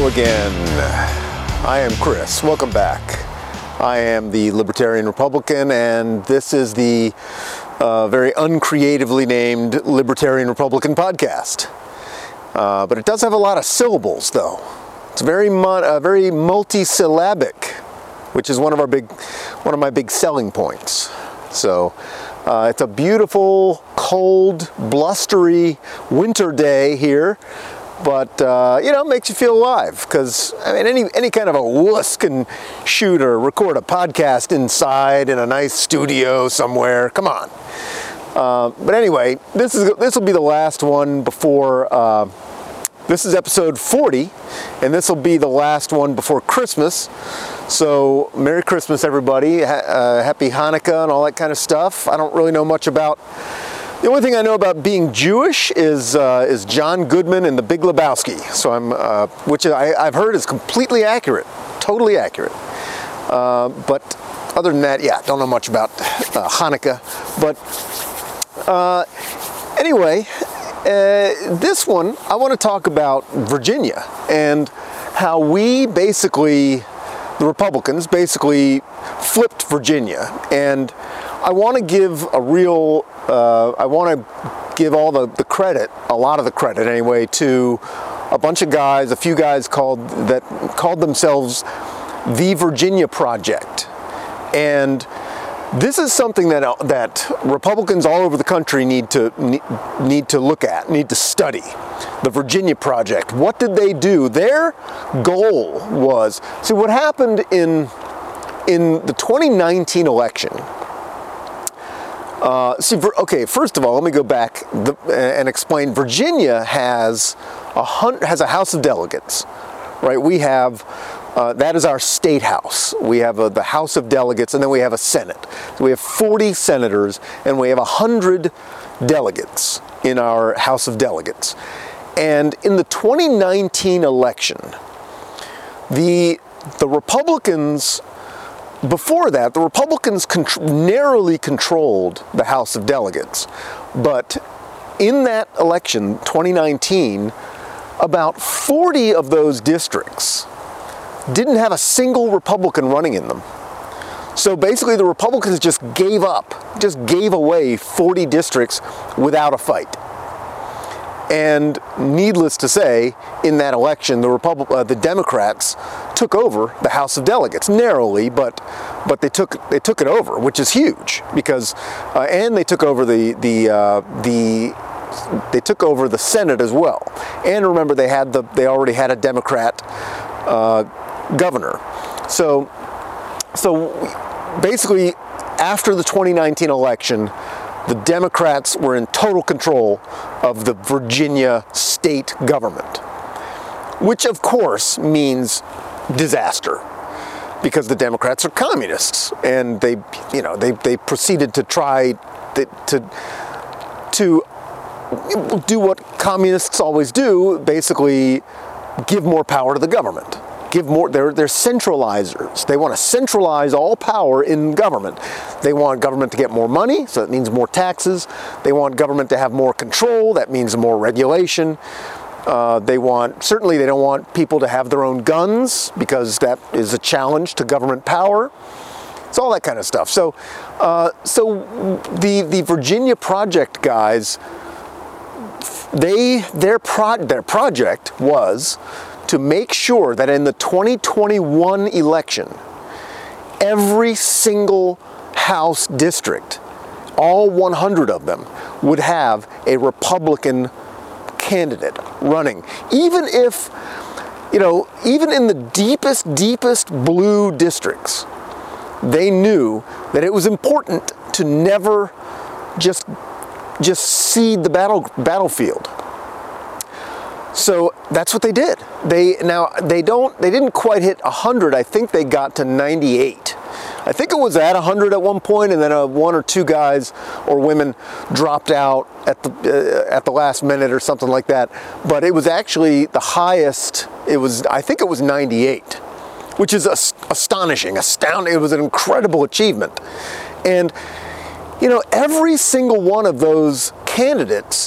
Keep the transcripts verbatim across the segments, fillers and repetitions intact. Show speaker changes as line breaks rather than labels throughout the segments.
again. I am Chris. Welcome back. I am the Libertarian Republican, and this is the uh, very uncreatively named Libertarian Republican podcast. Uh, but it does have a lot of syllables, though. It's very, mon- uh, very multi-syllabic, which is one of our big, one of my big selling points. So uh, it's a beautiful, cold, blustery winter day here. But, uh, you know, it makes you feel alive, because, I mean, any any kind of a wuss can shoot or record a podcast inside in a nice studio somewhere. Come on. Uh, but anyway, this is this will be the last one before, uh, this is episode forty, and this will be the last one before Christmas. So, Merry Christmas, everybody. Ha- uh, Happy Hanukkah and all that kind of stuff. I don't really know much about... The only thing I know about being Jewish is uh, is John Goodman and The Big Lebowski. So I'm, uh, which I, I've heard is completely accurate, totally accurate. Uh, but other than that, yeah, don't know much about uh, Hanukkah. But uh, anyway, uh, this one I want to talk about Virginia and how we basically, the Republicans basically flipped Virginia. And I want to give a real, uh, I want to give all the, the credit, a lot of the credit anyway, to a bunch of guys, a few guys called that called themselves the Virginia Project. And this is something that that Republicans all over the country need to need to look at, need to study. The Virginia Project. What did they do? Their goal was, see, what happened in in the twenty nineteen election. Uh, see, okay, first of all, let me go back the, and explain. Virginia has a hun- has a House of Delegates, right? We have, uh, that is our state house. We have a, the House of Delegates, and then we have a Senate. So we have forty senators, and we have one hundred delegates in our House of Delegates. And in the twenty nineteen election, the the Republicans... Before that, the Republicans contr- narrowly controlled the House of Delegates. But in that election, twenty nineteen, about forty of those districts didn't have a single Republican running in them. So basically, the Republicans just gave up, just gave away forty districts without a fight. And needless to say, in that election, the Repub- uh, the Democrats took over the House of Delegates narrowly, but but they took they took it over, which is huge because, uh, and they took over the the uh, the they took over the Senate as well. And remember, they had the they already had a Democrat uh, governor. So so basically, after the twenty nineteen election, the Democrats were in total control of the Virginia state government, which of course means disaster, because the Democrats are communists, and they, you know, they they proceeded to try to to do what communists always do, basically give more power to the government. Give more, they're, they're centralizers. They want to centralize all power in government. They want government to get more money, so that means more taxes. They want government to have more control, that means more regulation. Uh, they want, certainly they don't want people to have their own guns, because that is a challenge to government power. It's all that kind of stuff. So, uh, so the the Virginia Project guys, they their pro their project was to make sure that in the twenty twenty-one election, every single House district, all one hundred of them, would have a Republican candidate running. Even if, you know, even in the deepest, deepest blue districts, they knew that it was important to never just, just cede the battle, battlefield. So that's what they did. They now they don't they didn't quite hit one hundred. I think they got to ninety-eight. I think it was at one hundred at one point, and then uh, one or two guys or women dropped out at the uh, at the last minute or something like that. But it was actually the highest. It was I think it was ninety-eight, which is ast- astonishing, astounding. It was an incredible achievement, and you know every single one of those candidates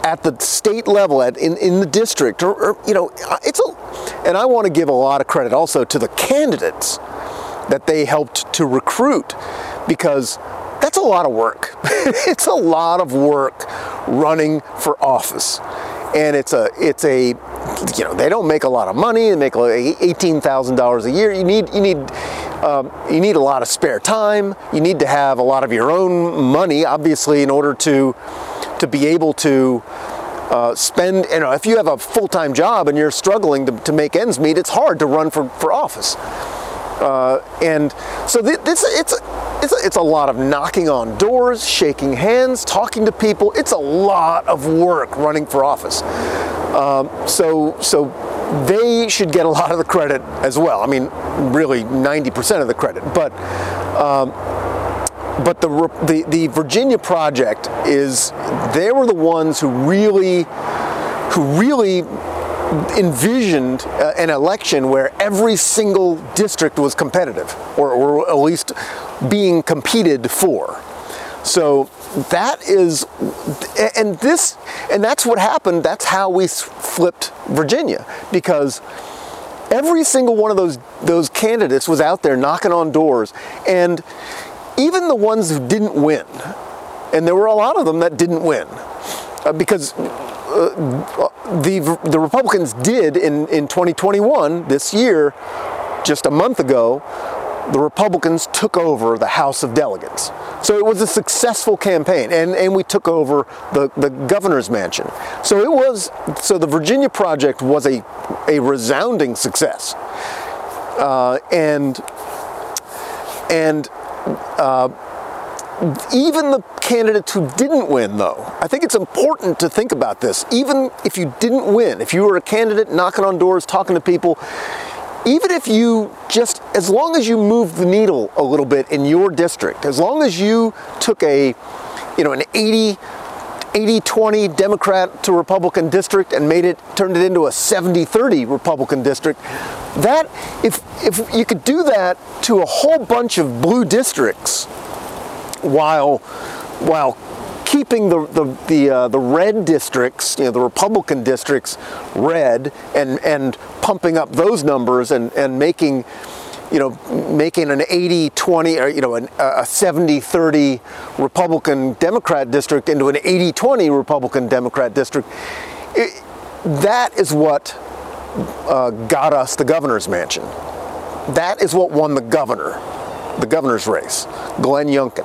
at the state level, at in, in the district, or, or you know, it's a, and I want to give a lot of credit also to the candidates that they helped to recruit, because that's a lot of work. It's a lot of work running for office, and it's a it's a you know, they don't make a lot of money. They make like eighteen thousand dollars a year. You need you need um, you need a lot of spare time. You need to have a lot of your own money, obviously, in order to to be able to uh, spend. You know, if you have a full-time job and you're struggling to, to make ends meet, it's hard to run for for office. Uh, and so th- this it's a, it's a, it's a lot of knocking on doors, shaking hands, talking to people. It's a lot of work running for office. Um, so so they should get a lot of the credit as well. I mean, really ninety percent of the credit. But um, but the, the the Virginia project is, they were the ones who really who really envisioned uh, an election where every single district was competitive, or, or at least being competed for. So that is, and this, and that's what happened. That's how we flipped Virginia, because every single one of those those candidates was out there knocking on doors, and even the ones who didn't win, and there were a lot of them that didn't win, uh, because uh, the the Republicans did in in twenty twenty-one, this year, just a month ago, the Republicans took over the House of Delegates. So it was a successful campaign, and, and we took over the, the governor's mansion. So it was, so the Virginia project was a, a resounding success. Uh, and and uh, even the candidates who didn't win, though, I think it's important to think about this. Even if you didn't win, if you were a candidate knocking on doors, talking to people, even if you just, as long as you moved the needle a little bit in your district, as long as you took a, you know, an eighty twenty Democrat to Republican district and made it, turned it into a seventy thirty Republican district, that, if, if you could do that to a whole bunch of blue districts while, while keeping the the the, uh, the red districts, you know, the Republican districts, red, and and pumping up those numbers, and and making, you know, making an eighty twenty, or, you know, an, a seventy thirty Republican Democrat district into an eighty twenty Republican Democrat district. It, that is what uh, got us the governor's mansion. That is what won the governor, the governor's race, Glenn Youngkin.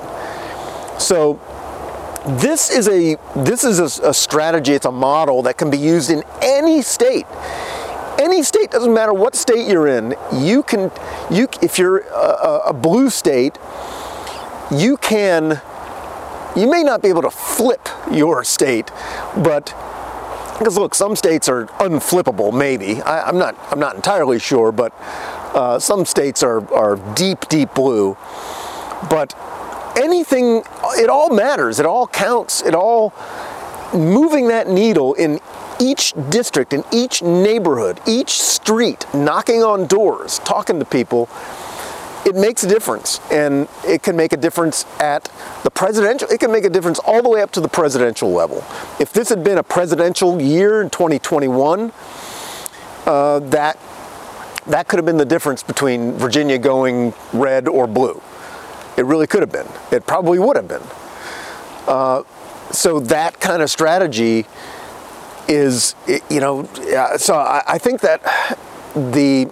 So This is a this is a, a strategy. It's a model that can be used in any state. Any state, doesn't matter what state you're in. You can you if you're a, a blue state, you can. You may not be able to flip your state, but because look, some states are unflippable. Maybe I, I'm not I'm not entirely sure, but uh, some states are are deep deep blue, but. Anything, it all matters, it all counts, it all, moving that needle in each district, in each neighborhood, each street, knocking on doors, talking to people, it makes a difference. And it can make a difference at the presidential, it can make a difference all the way up to the presidential level. If this had been a presidential year in twenty twenty-one, uh, that, that could have been the difference between Virginia going red or blue. It really could have been. It probably would have been. Uh, so that kind of strategy is, you know, so I, I think that the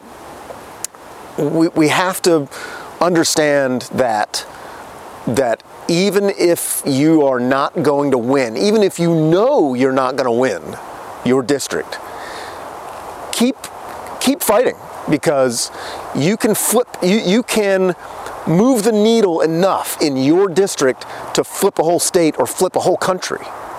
we, we have to understand that that even if you are not going to win, even if you know you're not going to win your district, keep keep fighting, because you can flip. You you can. Move the needle enough in your district to flip a whole state or flip a whole country.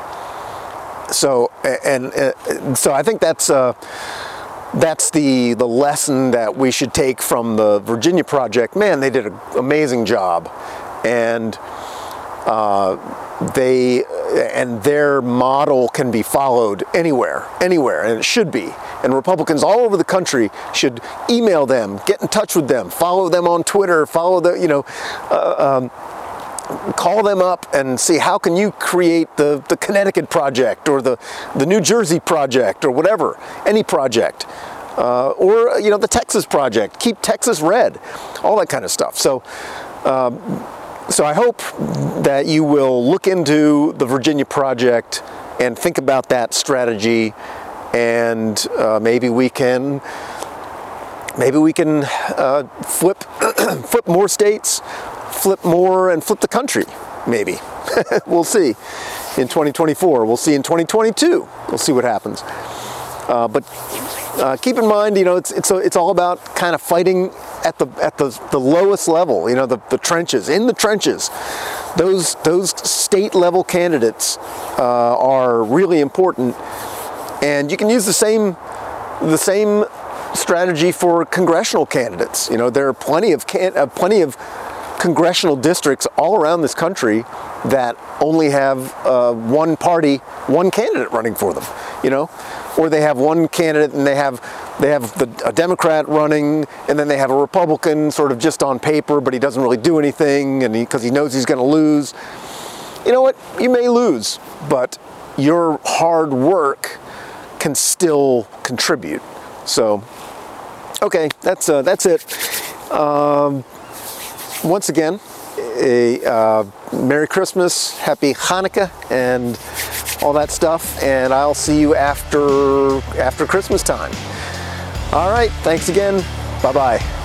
So, and, and so I think that's uh, that's the the lesson that we should take from the Virginia project. Man, they did an amazing job, and uh, they and their model can be followed anywhere, anywhere, and it should be. And Republicans all over the country should email them, get in touch with them, follow them on Twitter, follow the, you know, uh, um, call them up and see how can you create the, the Connecticut project or the, the New Jersey project or whatever, any project. Uh, or, you know, the Texas project, keep Texas red, all that kind of stuff. So, um, so I hope that you will look into the Virginia project and think about that strategy, and uh, maybe we can, maybe we can uh, flip, flip more states, flip more, and flip the country. Maybe we'll see in twenty twenty-four. We'll see in twenty twenty-two. We'll see what happens. Uh, but uh, keep in mind, you know, it's it's it's all about kind of fighting at the at the, the lowest level. You know, the, the trenches, in the trenches. Those those state level candidates uh, are really important, and you can use the same the same strategy for congressional candidates. You know, there are plenty of can, uh, plenty of congressional districts all around this country that only have uh, one party, one candidate running for them. You know, or they have one candidate and they have they have the, a Democrat running, and then they have a Republican sort of just on paper, but he doesn't really do anything, and because he, he knows he's going to lose. You know what? You may lose, but your hard work can still contribute. So, okay, that's uh, that's it. Um, once again, a uh, Merry Christmas, Happy Hanukkah, and all that stuff, and I'll see you after after Christmas time. All right, thanks again. Bye-bye.